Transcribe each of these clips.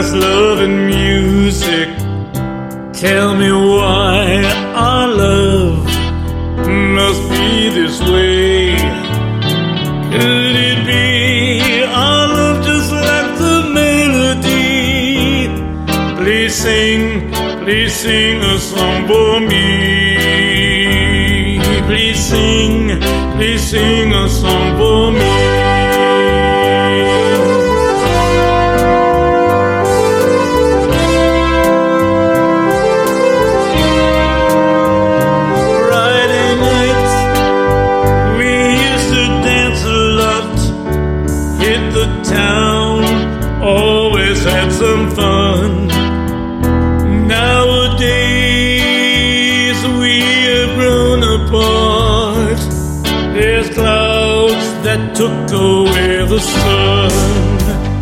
just love and music. Tell me why our love must be this way. Could it be our love just like the melody? Please sing a song for me. Please sing a song for me. Town always had some fun. Nowadays we have grown apart. There's clouds that took away the sun.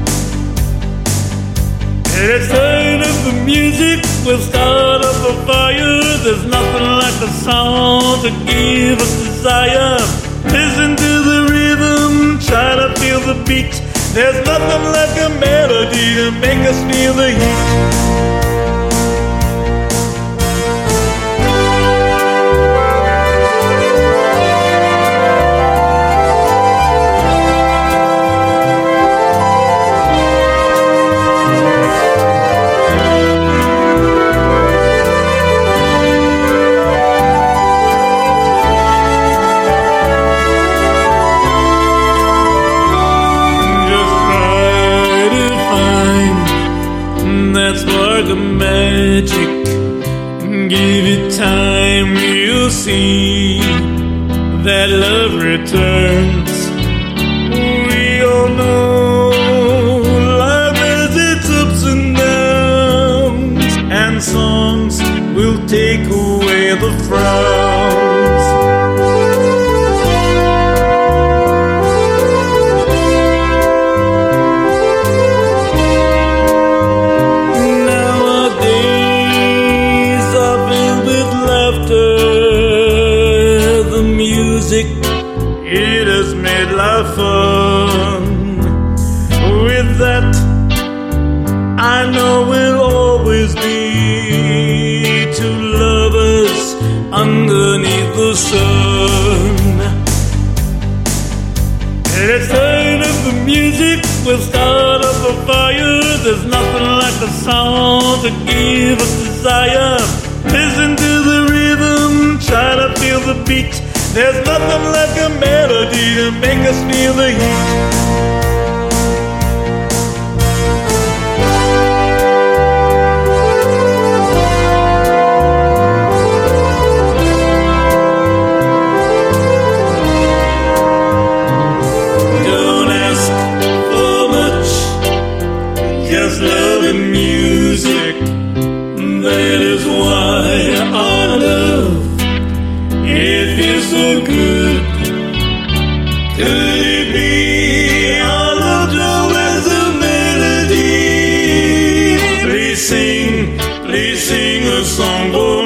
And it's time if the music will start up a fire. There's nothing like a song to give us desire. Listen to the rhythm, try to feel the beat. There's nothing like a melody to make us feel the heat. That spark of magic, give it time, you'll see that love returns. We all know life has its ups and downs, and songs will take away the frowns. It has made life fun. With that, I know we'll always be two lovers underneath the sun. And it's time if the music will start up a fire. There's nothing like a song to give us desire. Listen to the rhythm, try to feel the beat. There's nothing like a melody to make us feel the heat. Don't ask for much, just love and music. That is why our love, it feels so good. Could it be our love just as a melody? Please sing a song for